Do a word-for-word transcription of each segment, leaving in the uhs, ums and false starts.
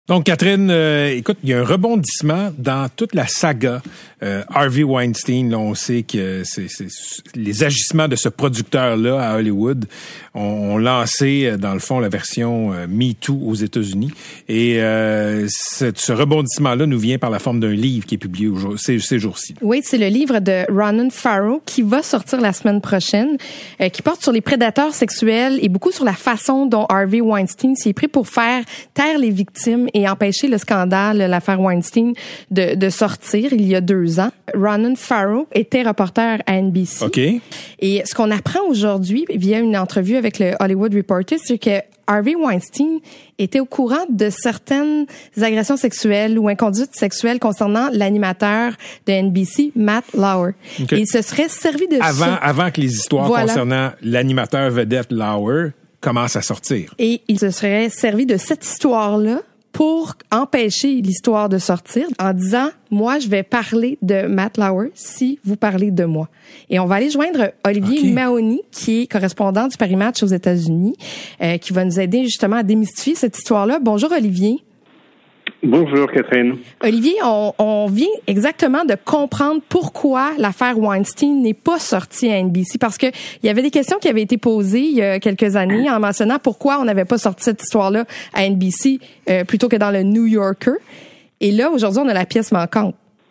Donc, Catherine, euh, écoute, il y a un rebondissement dans toute la saga euh, Harvey Weinstein. Là, on sait que c'est, c'est, les agissements de ce producteur-là à Hollywood ont, ont lancé, dans le fond, la version euh, MeToo aux États-Unis. Et euh, ce, ce rebondissement-là nous vient par la forme d'un livre qui est publié au, ces, ces jours-ci. Oui, c'est le livre de Ronan Farrow qui va sortir la semaine prochaine, euh, qui porte sur les prédateurs sexuels et beaucoup sur la façon dont Harvey Weinstein s'y est pris pour faire taire les victimes et empêcher le scandale, l'affaire Weinstein, de, de sortir il y a deux ans. Ronan Farrow était reporter à N B C. OK. Et ce qu'on apprend aujourd'hui, via une entrevue avec le Hollywood Reporter, c'est que Harvey Weinstein était au courant de certaines agressions sexuelles ou inconduites sexuelles concernant l'animateur de N B C, Matt Lauer. Okay. Et il se serait servi de avant, ça. Avant que les histoires voilà. concernant l'animateur vedette Lauer commencent à sortir. Et il se serait servi de cette histoire-là pour empêcher l'histoire de sortir en disant « Moi, je vais parler de Matt Lauer si vous parlez de moi. » Et on va aller joindre Olivier okay. Mahoney, qui est correspondant du Paris Match aux États-Unis, euh, qui va nous aider justement à démystifier cette histoire-là. Bonjour, Olivier. Bonjour, Catherine. Olivier, on, on vient exactement de comprendre pourquoi l'affaire Weinstein n'est pas sortie à N B C, parce que il y avait des questions qui avaient été posées il y a quelques années en mentionnant pourquoi on n'avait pas sorti cette histoire-là à N B C euh, plutôt que dans le New Yorker. Et là, aujourd'hui, on a la pièce manquante.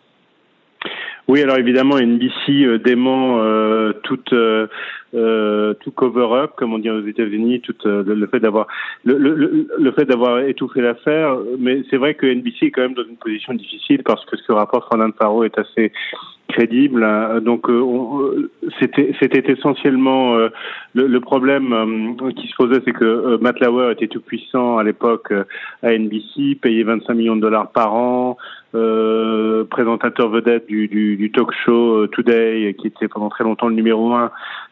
Oui, alors évidemment, N B C euh, dément euh, toute euh, euh, tout cover-up, comme on dit aux États-Unis, tout euh, le, le fait d'avoir le, le, le fait d'avoir étouffé l'affaire. Mais c'est vrai que N B C est quand même dans une position difficile parce que ce que rapporte Ronan Farrow est assez crédible. Hein. Donc, euh, on, c'était c'était essentiellement euh, le, le problème euh, qui se posait, c'est que euh, Matt Lauer était tout puissant à l'époque euh, à N B C, payé vingt-cinq millions de dollars par an. Euh, présentateur vedette du, du, du talk show uh, Today, qui était pendant très longtemps le numéro un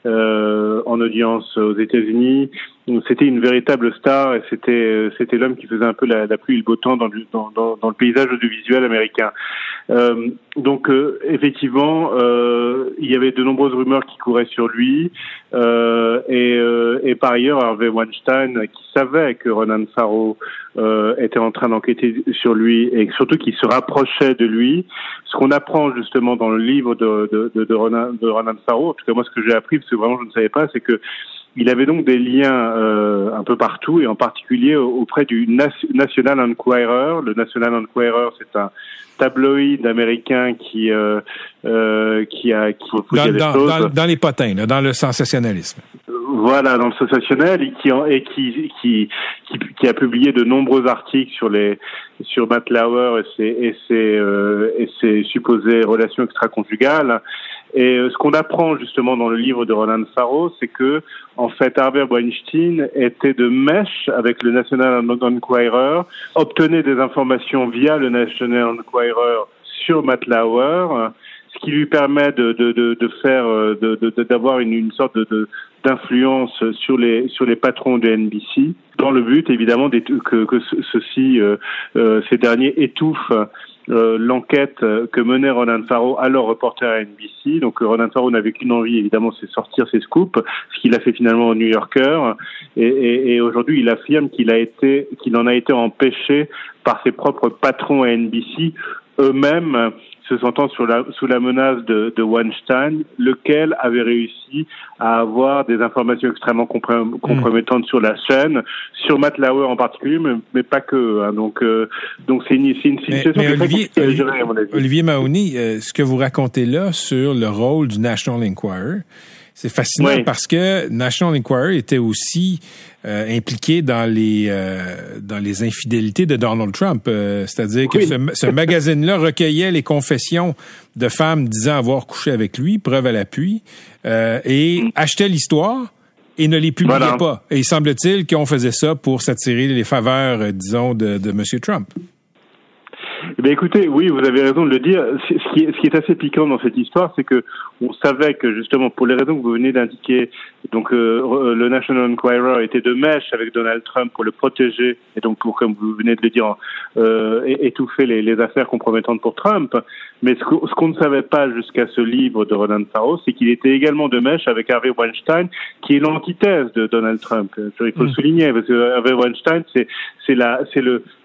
euh, en audience aux États-Unis. C'était une véritable star et c'était c'était l'homme qui faisait un peu la, la pluie et le beau temps dans le, dans, dans, dans le paysage audiovisuel américain. Euh, donc euh, effectivement, euh, il y avait de nombreuses rumeurs qui couraient sur lui euh, et, euh, et par ailleurs Harvey Weinstein, qui savait que Ronan Farrow euh, était en train d'enquêter sur lui et surtout qu'il se rapprochait de lui. Ce qu'on apprend justement dans le livre de, de, de, de, Ronan, de Ronan Farrow, en tout cas moi ce que j'ai appris, parce que vraiment je ne savais pas, c'est que il avait donc des liens euh, un peu partout et en particulier auprès du National Enquirer. Le National Enquirer, c'est un tabloïd américain qui euh, euh, qui a qui dans, des dans, choses. Dans, dans les potins, là, dans le sensationnalisme. Voilà, dans le sensationnel et qui et qui, qui qui qui a publié de nombreux articles sur les sur Matt Lauer et ses et ses euh, et ses supposées relations extra-conjugales. Et ce qu'on apprend justement dans le livre de Ronan Farrow, c'est que en fait Harvey Weinstein était de mèche avec le National Enquirer, obtenait des informations via le National Enquirer sur Matt Lauer, ce qui lui permet de de de, de faire de, de d'avoir une une sorte de, de d'influence sur les sur les patrons de N B C, dans le but évidemment que que ceux-ci euh, euh, ces derniers étouffent Euh, l'enquête que menait Ronan Farrow, alors reporter à N B C. Donc Ronan Farrow n'avait qu'une envie, évidemment, c'est sortir ses scoops, ce qu'il a fait finalement au New Yorker. Et, et, et aujourd'hui, il affirme qu'il a été, qu'il en a été empêché par ses propres patrons à N B C, eux-mêmes se sentant sur la, sous la menace de, de Weinstein, lequel avait réussi à avoir des informations extrêmement comprom- compromettantes mmh. sur la chaîne, sur Matt Lauer en particulier, mais, mais pas que. Hein. Donc, euh, donc c'est une, c'est une situation mais, mais très Olivier, compliquée à gérer, à mon avis. Olivier Mahoney, euh, ce que vous racontez là sur le rôle du National Enquirer, c'est fascinant oui. parce que National Enquirer était aussi euh, impliqué dans les euh, dans les infidélités de Donald Trump. Euh, c'est-à-dire que oui. ce, ce magazine-là recueillait les confessions de femmes disant avoir couché avec lui, preuve à l'appui, euh, et achetait l'histoire et ne les publiait voilà. pas. Et il semble-t-il qu'on faisait ça pour s'attirer les faveurs, euh, disons, de, de M. Trump. Eh bien, écoutez, oui, vous avez raison de le dire. Ce qui est, ce qui est assez piquant dans cette histoire, c'est que on savait que justement, pour les raisons que vous venez d'indiquer, donc euh, le National Enquirer était de mèche avec Donald Trump pour le protéger et donc pour, comme vous venez de le dire, euh, étouffer les, les affaires compromettantes pour Trump. Mais ce, que, ce qu'on ne savait pas jusqu'à ce livre de Ronan Farrow, c'est qu'il était également de mèche avec Harvey Weinstein, qui est l'antithèse de Donald Trump. Il faut mmh. le souligner, parce que Harvey Weinstein, c'est, c'est la, c'est le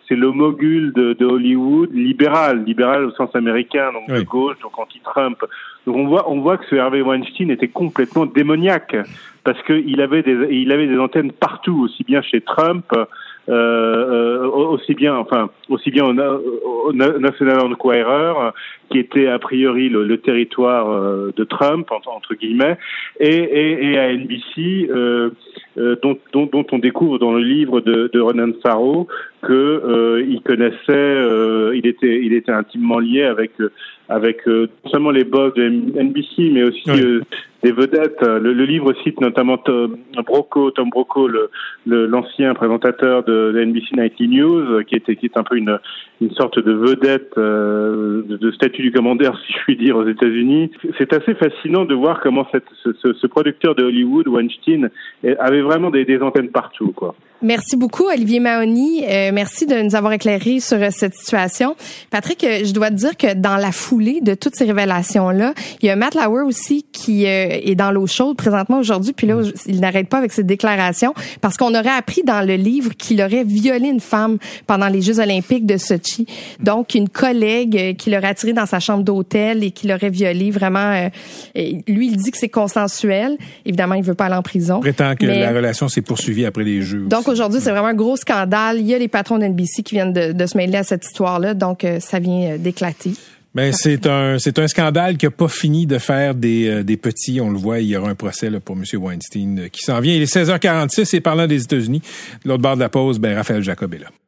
c'est le mogul de, de Hollywood, libéral, libéral au sens américain, donc oui. de gauche, donc anti-Trump. Donc on voit, on voit que ce Harvey Weinstein était complètement démoniaque parce que il avait des, il avait des antennes partout, aussi bien chez Trump. Euh, aussi bien, enfin, aussi bien au, au National Enquirer, qui était a priori le, le territoire euh, de Trump entre, entre guillemets, et, et, et à N B C, euh, euh, dont, dont, dont on découvre dans le livre de, de Ronan Farrow que euh, il connaissait, euh, il était, il était intimement lié avec avec euh, non seulement les boss de N B C, mais aussi oui. euh, des vedettes. Le, le livre cite notamment Tom Brokaw, Tom Brokaw, le, le, l'ancien présentateur de, de N B C Nightly News, qui était qui est un peu une une sorte de vedette euh, de, de statut du commandeur, si je puis dire, aux États-Unis. C'est assez fascinant de voir comment cette, ce, ce, ce producteur de Hollywood, Weinstein, avait vraiment des, des antennes partout, quoi. Merci beaucoup, Olivier Mahoney. Euh, merci de nous avoir éclairé sur euh, cette situation. Patrick, euh, je dois te dire que dans la foulée de toutes ces révélations-là, il y a Matt Lauer aussi qui euh, est dans l'eau chaude présentement aujourd'hui. Puis là, il n'arrête pas avec ses déclarations parce qu'on aurait appris dans le livre qu'il aurait violé une femme pendant les Jeux olympiques de Sochi. Donc, une collègue euh, qui l'aurait attiré dans sa chambre d'hôtel et qui l'aurait violé. Vraiment, euh, lui, il dit que c'est consensuel. Évidemment, il veut pas aller en prison. Prétend que mais... la relation s'est poursuivie après les Jeux. Donc, aujourd'hui, c'est vraiment un gros scandale. Il y a les patrons d'N B C qui viennent de, de se mêler à cette histoire-là, donc euh, ça vient euh, d'éclater. Ben c'est un c'est un scandale qui a pas fini de faire des euh, des petits. On le voit, il y aura un procès là, pour M. Weinstein euh, qui s'en vient. Il est seize heures quarante-six et parlant des États-Unis, de l'autre bord de la pause, ben Raphaël Jacob est là.